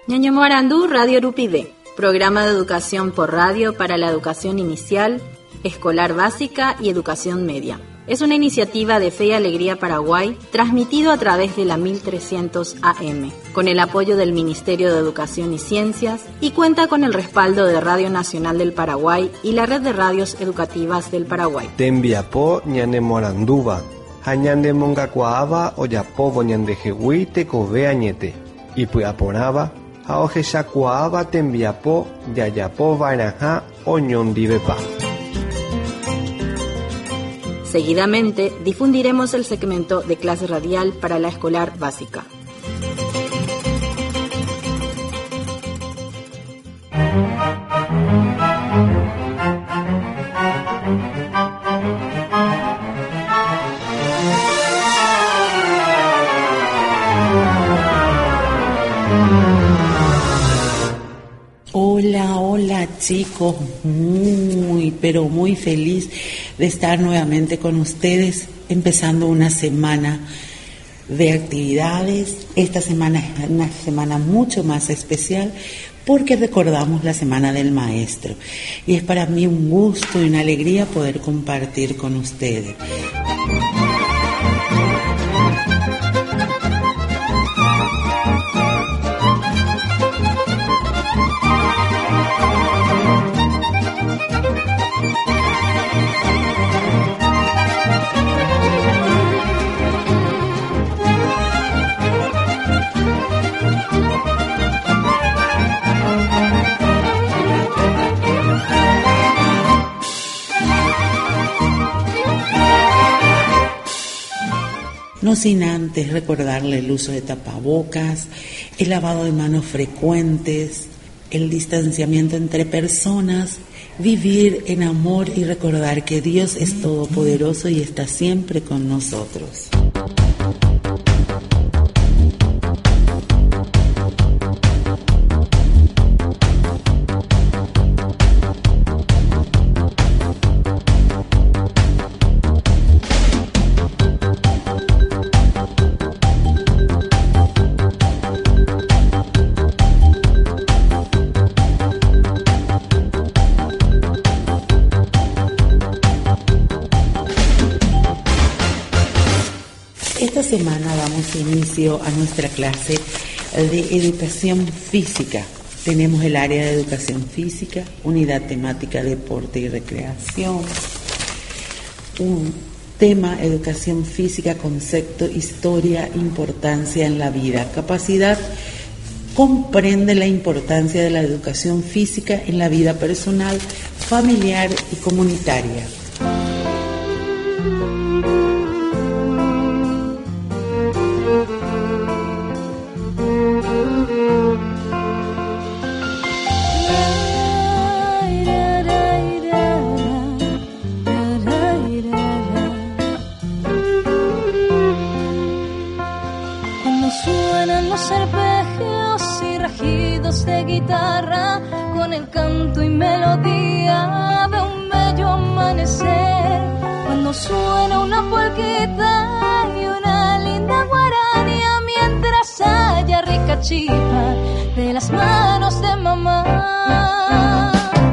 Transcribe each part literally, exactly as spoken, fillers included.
Ñañomoarandú Radio Rupide, programa de educación por radio para la educación inicial, escolar básica y educación media. Es una iniciativa de Fe y Alegría Paraguay, transmitido a través de la mil trescientos A M, con el apoyo del Ministerio de Educación y Ciencias, y cuenta con el respaldo de Radio Nacional del Paraguay y la Red de Radios Educativas del Paraguay. Tembiapó ñanemoranduba, hañandemongacuaaba oyapobo ñandejehui tekove añete, y puyaporaba, haojeshakuaaba tembiapó yayapo vairaja oñondivepa. Seguidamente, difundiremos el segmento de clase radial para la escolar básica. Hola, hola chicos, muy, pero muy feliz de estar nuevamente con ustedes, empezando una semana de actividades. Esta semana es una semana mucho más especial porque recordamos la Semana del Maestro y es para mí un gusto y una alegría poder compartir con ustedes. No sin antes recordarle el uso de tapabocas, el lavado de manos frecuentes, el distanciamiento entre personas, vivir en amor y recordar que Dios es todopoderoso y está siempre con nosotros. Esta semana damos inicio a nuestra clase de educación física. Tenemos el área de educación física, unidad temática deporte y recreación, un tema educación física, concepto, historia, importancia en la vida. Capacidad comprende la importancia de la educación física en la vida personal, familiar y comunitaria. De las manos de mamá.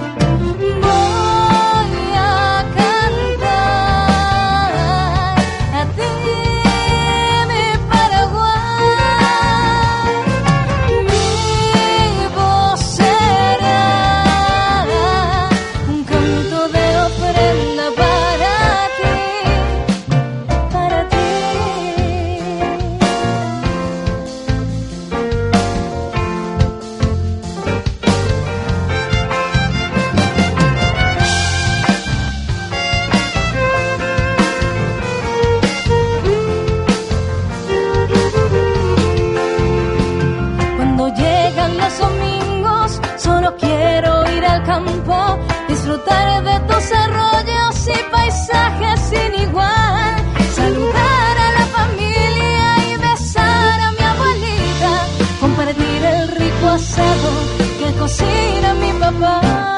Disfrutar de tus arroyos y paisajes sin igual, saludar a la familia y besar a mi abuelita, compartir el rico asado que cocina mi papá.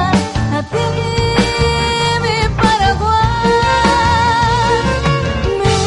Mi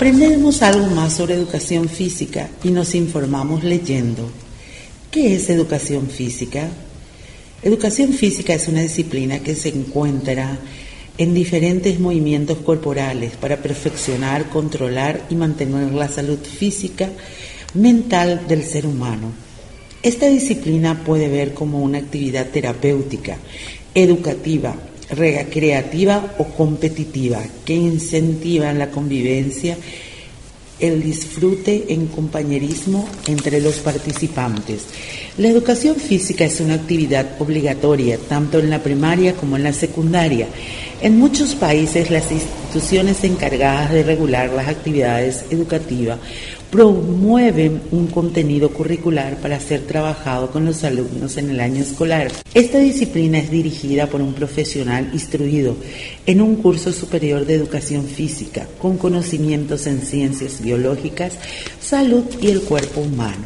Aprenderemos algo más sobre educación física y nos informamos leyendo. ¿Qué es educación física? Educación física es una disciplina que se encuentra en diferentes movimientos corporales para perfeccionar, controlar y mantener la salud física, mental del ser humano. Esta disciplina puede ver como una actividad terapéutica, educativa, recreativa o competitiva que incentiva la convivencia, el disfrute en compañerismo entre los participantes. La educación física es una actividad obligatoria tanto en la primaria como en la secundaria. En muchos países las instituciones encargadas de regular las actividades educativas promueven un contenido curricular para ser trabajado con los alumnos en el año escolar. Esta disciplina es dirigida por un profesional instruido en un curso superior de educación física con conocimientos en ciencias biológicas, salud y el cuerpo humano.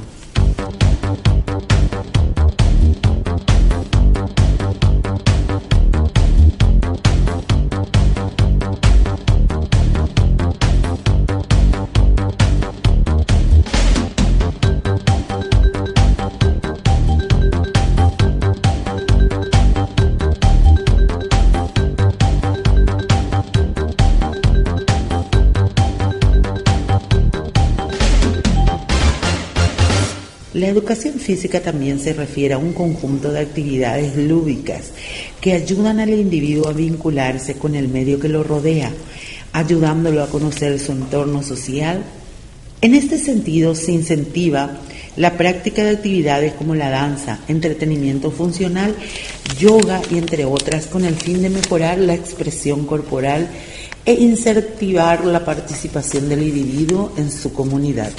La educación física también se refiere a un conjunto de actividades lúdicas que ayudan al individuo a vincularse con el medio que lo rodea, ayudándolo a conocer su entorno social. En este sentido, se incentiva la práctica de actividades como la danza, entretenimiento funcional, yoga y entre otras, con el fin de mejorar la expresión corporal e incentivar la participación del individuo en su comunidad.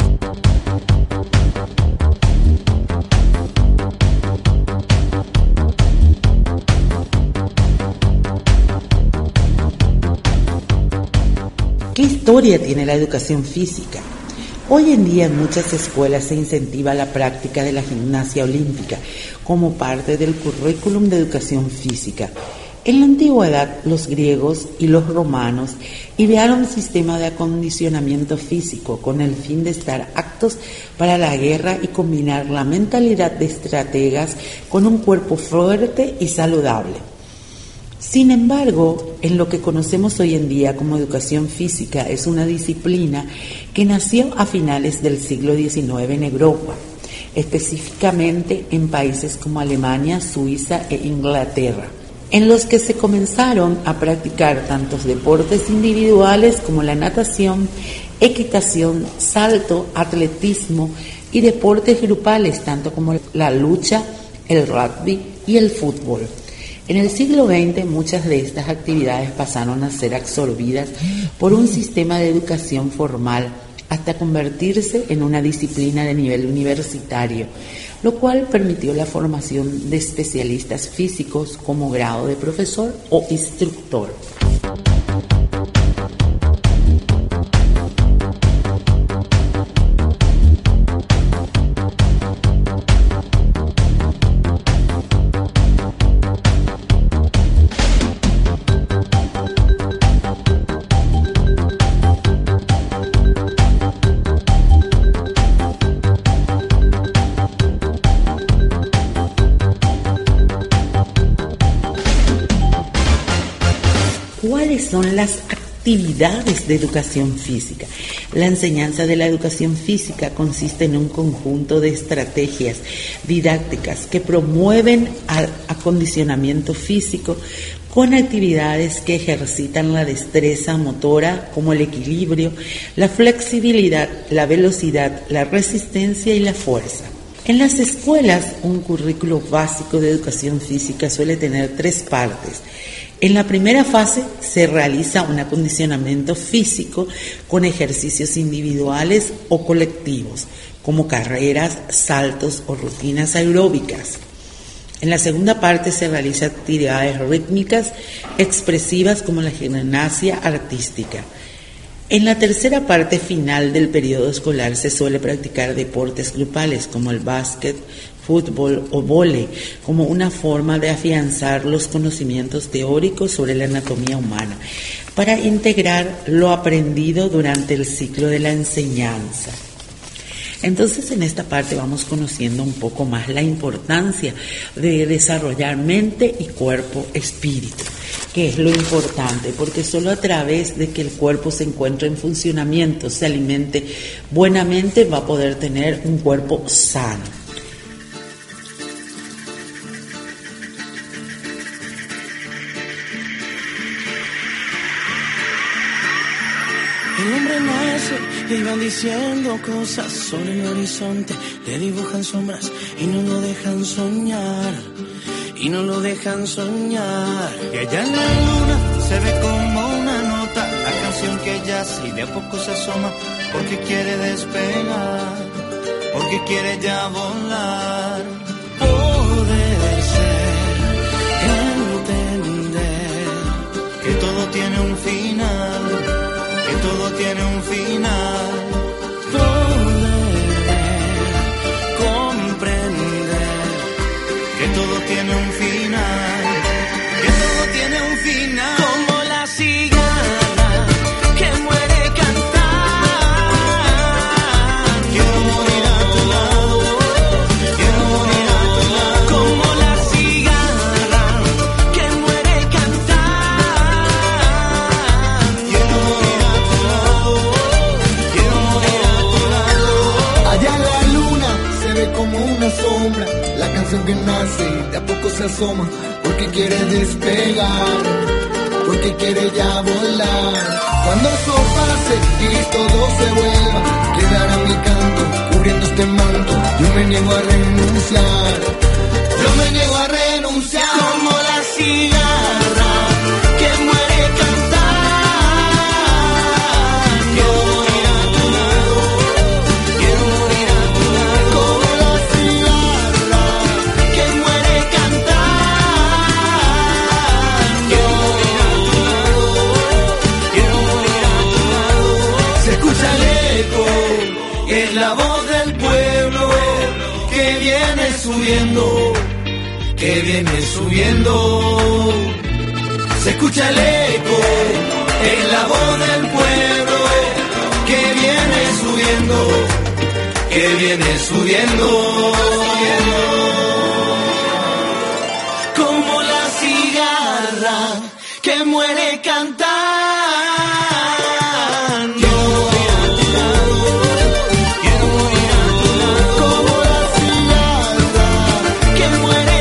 ¿Qué historia tiene la educación física? Hoy en día en muchas escuelas se incentiva la práctica de la gimnasia olímpica como parte del currículum de educación física. En la antigüedad, los griegos y los romanos idearon un sistema de acondicionamiento físico con el fin de estar aptos para la guerra y combinar la mentalidad de estrategas con un cuerpo fuerte y saludable. Sin embargo, en lo que conocemos hoy en día como educación física es una disciplina que nació a finales del siglo diecinueve en Europa, específicamente en países como Alemania, Suiza e Inglaterra, en los que se comenzaron a practicar tantos deportes individuales como la natación, equitación, salto, atletismo y deportes grupales, tanto como la lucha, el rugby y el fútbol. En el siglo veinte, muchas de estas actividades pasaron a ser absorbidas por un sistema de educación formal hasta convertirse en una disciplina de nivel universitario, lo cual permitió la formación de especialistas físicos como grado de profesor o instructor. ¿Cuáles son las actividades de educación física? La enseñanza de la educación física consiste en un conjunto de estrategias didácticas que promueven el acondicionamiento físico con actividades que ejercitan la destreza motora como el equilibrio, la flexibilidad, la velocidad, la resistencia y la fuerza. En las escuelas, un currículo básico de educación física suele tener tres partes. En la primera fase se realiza un acondicionamiento físico con ejercicios individuales o colectivos, como carreras, saltos o rutinas aeróbicas. En la segunda parte se realizan actividades rítmicas expresivas como la gimnasia artística. En la tercera parte final del periodo escolar se suele practicar deportes grupales como el básquet, fútbol o vóley, como una forma de afianzar los conocimientos teóricos sobre la anatomía humana, para integrar lo aprendido durante el ciclo de la enseñanza. Entonces, en esta parte vamos conociendo un poco más la importancia de desarrollar mente y cuerpo, espíritu, que es lo importante, porque solo a través de que el cuerpo se encuentre en funcionamiento, se alimente buenamente, va a poder tener un cuerpo sano. El hombre nace y van diciendo cosas sobre el horizonte, le dibujan sombras y no lo dejan soñar, y no lo dejan soñar. Y allá en la luna se ve como una nota, la canción que yace y de a poco se asoma, porque quiere despegar, porque quiere ya volar. Poder ser, entender que todo tiene un final, que todo tiene un final. Poder ver, comprender que todo tiene un final, que todo tiene un final. Como la cigarra que muere cantar. Quiero morir a tu lado, quiero morir a tu lado. Como la cigarra que muere cantar. Quiero morir a tu lado, quiero morir a tu lado. Allá en la luna se ve como una sombra, la canción que nace de a poco se asoma, porque quiere despegar, porque quiere ya volar. Cuando eso pase y todo se vuelva, quedará mi canto cubriendo este manto. Yo me niego a renunciar, yo me niego a renunciar. Como la cigarra que muere cantar. Quiero morir a tu lado, quiero morir a tu lado. Como la cigarra Que muere cantar. Quiero morir a tu lado, quiero morir a tu lado. se escucha el eco, Es la voz del pueblo que viene subiendo, que viene subiendo. Se escucha el eco, es la voz del pueblo que viene subiendo, que viene subiendo. Como la cigarra que muere cantando. Quiero morir a tu lado, quiero morir a tu lado. Como la cigarra que muere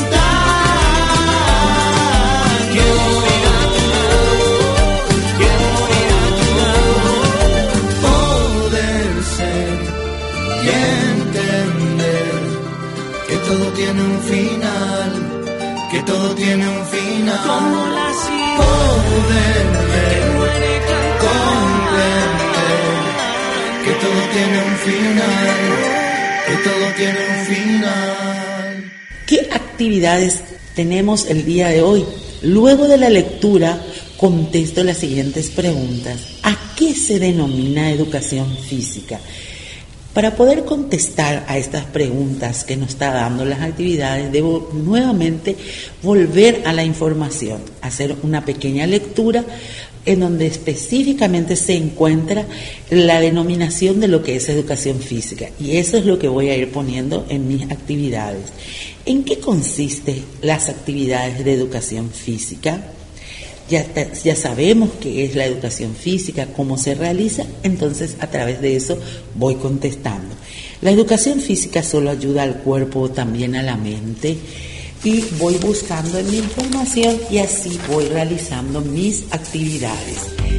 cantar. Quiero morir a tu lado, quiero morir a tu lado. poder ser y entender Que todo tiene un final, que todo tiene un final. Como la cigarra poder que ver, muere comprender cantando. que todo tiene un final, que todo tiene un final. ¿Qué actividades tenemos el día de hoy? Luego de la lectura, contesto las siguientes preguntas. ¿A qué se denomina educación física? Para poder contestar a estas preguntas que nos está dando las actividades, debo nuevamente volver a la información, hacer una pequeña lectura en donde específicamente se encuentra la denominación de lo que es educación física. Y eso es lo que voy a ir poniendo en mis actividades. ¿En qué consisten las actividades de educación física? Ya, ya sabemos qué es la educación física, cómo se realiza, entonces a través de eso voy contestando. La educación física solo ayuda al cuerpo, también a la mente, y voy buscando en mi información y así voy realizando mis actividades.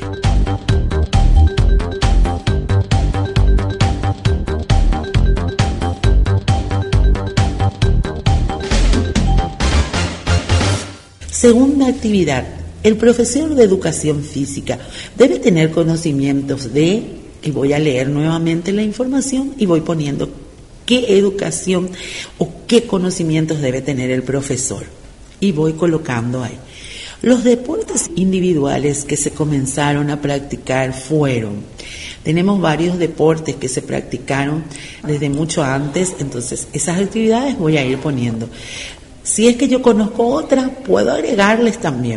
Segunda actividad. El profesor de educación física debe tener conocimientos de, y voy a leer nuevamente la información y voy poniendo qué educación o qué conocimientos debe tener el profesor. Y voy colocando ahí. Los deportes individuales que se comenzaron a practicar fueron, tenemos varios deportes que se practicaron desde mucho antes, entonces esas actividades voy a ir poniendo. Si es que yo conozco otras, puedo agregarles también.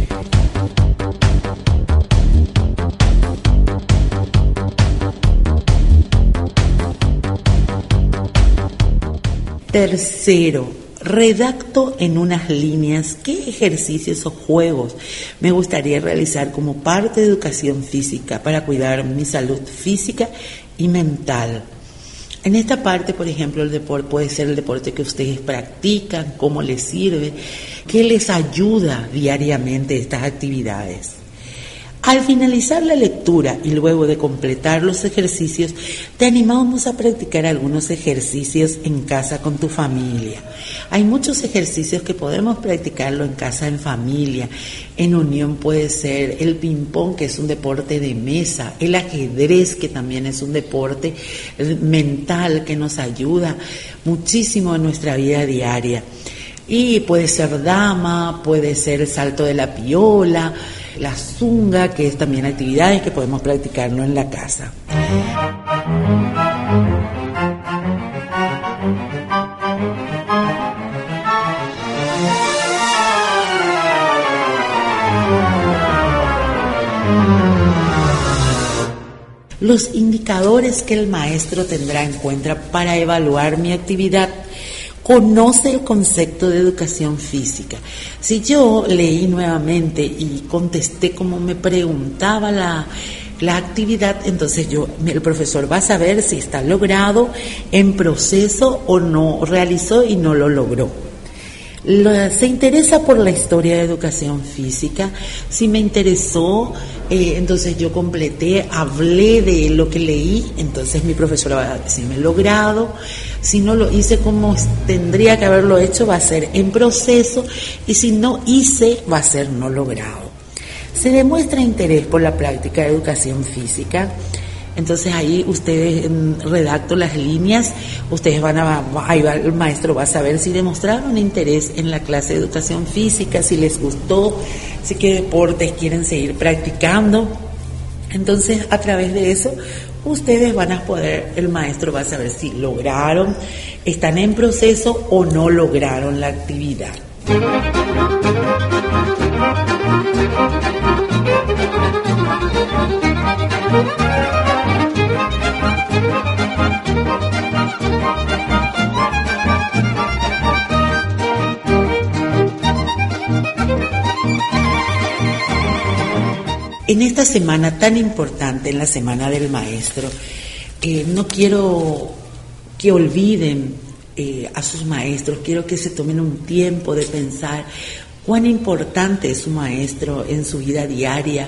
Tercero, redacto en unas líneas qué ejercicios o juegos me gustaría realizar como parte de educación física para cuidar mi salud física y mental. En esta parte, por ejemplo, el deporte puede ser el deporte que ustedes practican, cómo les sirve, qué les ayuda diariamente estas actividades. Al finalizar la lectura y luego de completar los ejercicios, te animamos a practicar algunos ejercicios en casa con tu familia. Hay muchos ejercicios que podemos practicarlo en casa, en familia. En unión puede ser el ping-pong, que es un deporte de mesa, el ajedrez, que también es un deporte mental que nos ayuda muchísimo en nuestra vida diaria. Y puede ser dama, puede ser el salto de la piola, la zunga, que es también actividades que podemos practicarlo en la casa. Los indicadores que el maestro tendrá en cuenta para evaluar mi actividad. Conoce el concepto de educación física. Si yo leí nuevamente y contesté como me preguntaba la, la actividad, entonces yo, el profesor va a saber si está logrado, en proceso o no realizó y no lo logró. Se interesa por la historia de educación física. Si me interesó, eh, entonces yo completé, hablé de lo que leí, entonces mi profesora va a decirme logrado. Si no lo hice como tendría que haberlo hecho, va a ser en proceso, y si no hice, va a ser no logrado. Se demuestra interés por la práctica de educación física. Entonces ahí ustedes redacto las líneas, ustedes van a, ahí va, el maestro va a saber si demostraron interés en la clase de educación física, si les gustó, si qué deportes quieren seguir practicando. Entonces a través de eso ustedes van a poder, el maestro va a saber si lograron, están en proceso o no lograron la actividad. En esta semana tan importante, en la Semana del Maestro, eh, no quiero que olviden eh, a sus maestros, quiero que se tomen un tiempo de pensar cuán importante es su maestro en su vida diaria,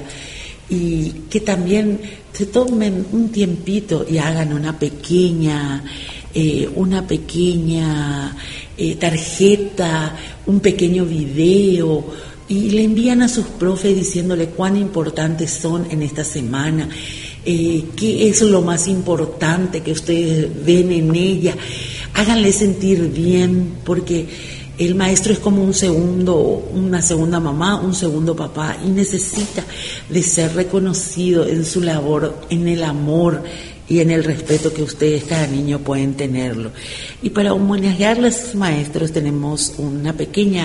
y que también se tomen un tiempito y hagan una pequeña, eh, una pequeña eh, tarjeta, un pequeño video, y le envían a sus profes diciéndole cuán importantes son en esta semana, eh, qué es lo más importante que ustedes ven en ella. Háganle sentir bien, porque el maestro es como un segundo, una segunda mamá, un segundo papá, y necesita de ser reconocido en su labor, en el amor y en el respeto que ustedes, cada niño, pueden tenerlo. Y para homenajearle a sus maestros tenemos una pequeña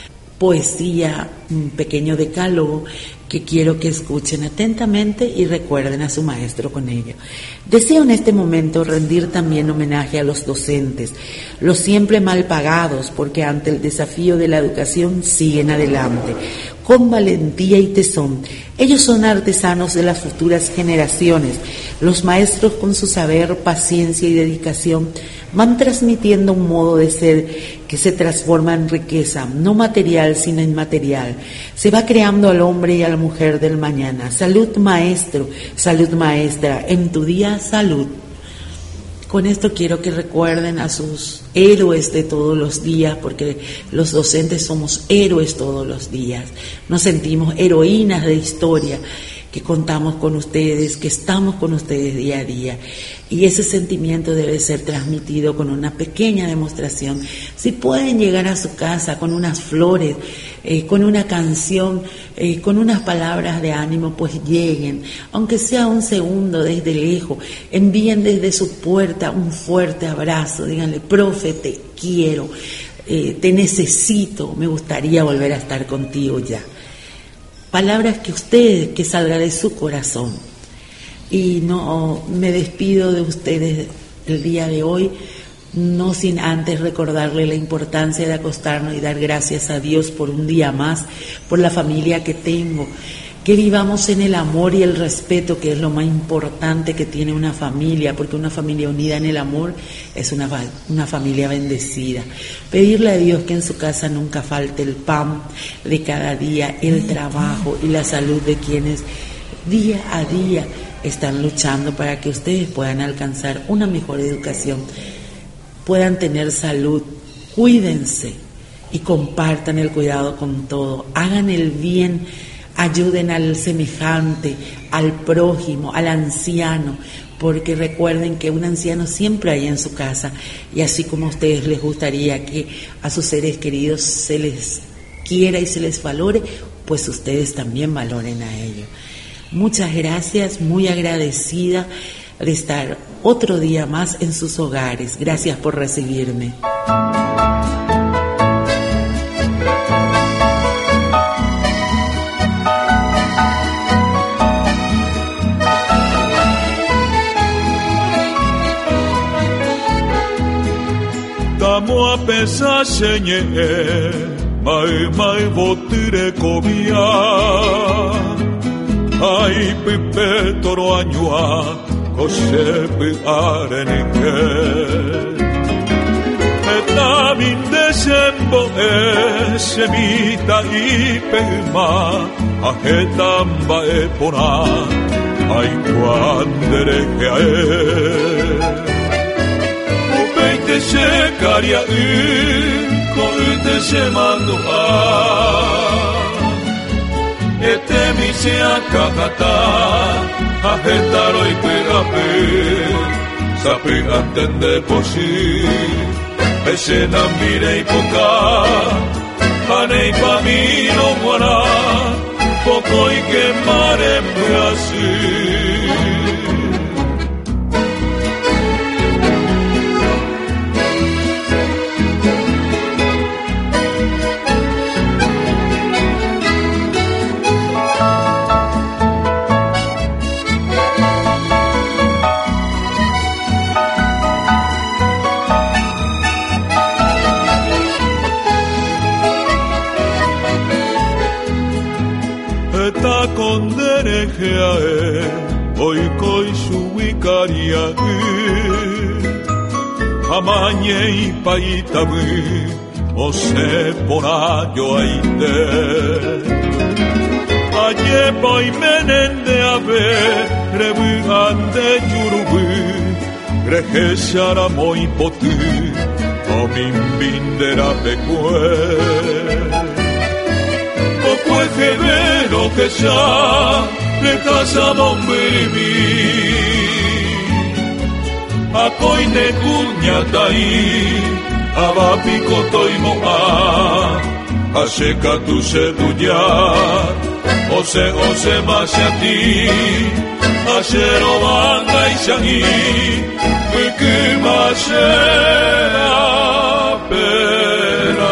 poesía, un pequeño decálogo que quiero que escuchen atentamente y recuerden a su maestro con ello. Deseo en este momento rendir también homenaje a los docentes, los siempre mal pagados, porque ante el desafío de la educación siguen adelante, con valentía y tesón. Ellos son artesanos de las futuras generaciones. Los maestros, con su saber, paciencia y dedicación, van transmitiendo un modo de ser que se transforma en riqueza, no material sino inmaterial. Se va creando al hombre y a la mujer del mañana. Salud, maestro, salud, maestra, en tu día, salud. Con esto quiero que recuerden a sus héroes de todos los días, porque los docentes somos héroes todos los días. Nos sentimos heroínas de historia. que contamos con ustedes, que estamos con ustedes día a día. Y ese sentimiento debe ser transmitido con una pequeña demostración. Si pueden llegar a su casa con unas flores, eh, con una canción, eh, con unas palabras de ánimo, pues lleguen, aunque sea un segundo desde lejos, envíen desde su puerta un fuerte abrazo, díganle: profe, te quiero, eh, te necesito, me gustaría volver a estar contigo ya. Palabras que ustedes, que salga de su corazón. Y no me despido de ustedes el día de hoy, no sin antes recordarle la importancia de acostarnos y dar gracias a Dios por un día más, por la familia que tengo, que vivamos en el amor y el respeto, que es lo más importante que tiene una familia, porque una familia unida en el amor es una, una familia bendecida. Pedirle a Dios que en su casa nunca falte el pan de cada día, el trabajo y la salud de quienes día a día están luchando para que ustedes puedan alcanzar una mejor educación, puedan tener salud. Cuídense y compartan el cuidado con todo, hagan el bien, ayuden al semejante, al prójimo, al anciano, porque recuerden que un anciano siempre hay en su casa, y así como a ustedes les gustaría que a sus seres queridos se les quiera y se les valore, pues ustedes también valoren a ellos. Muchas gracias, muy agradecida de estar otro día más en sus hogares. Gracias por recibirme. Tamo a pesar señe, mai mai votire cobia. Ai pipe toro añua, cosepe arenike. Eta min desembo e semita i pema, ajetamba e pona, ai quandere che ae. Upeite se caria u, corte se mando a. Ete mi se akakata, ajetaro y pegape, sapri atende posi, esena mire y poca, hanei pamino guana, poco y quemare en Brasil. Konderekeae, oikoi suikaria Amañe y paitamu, ose ponayo aite Aye poi menende ave, rebuande yurubu Grejeshara moi potu, omin bindera pecue Pues lo que ya le casa bombirimi a coine cuñatai a bapico toimo a a seca tu seduya o se o se más a ti a cero banda y sangui que más sea pena.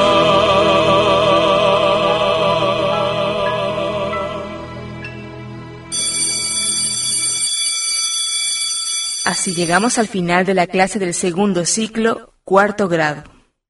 Así llegamos al final de la clase del segundo ciclo, cuarto grado.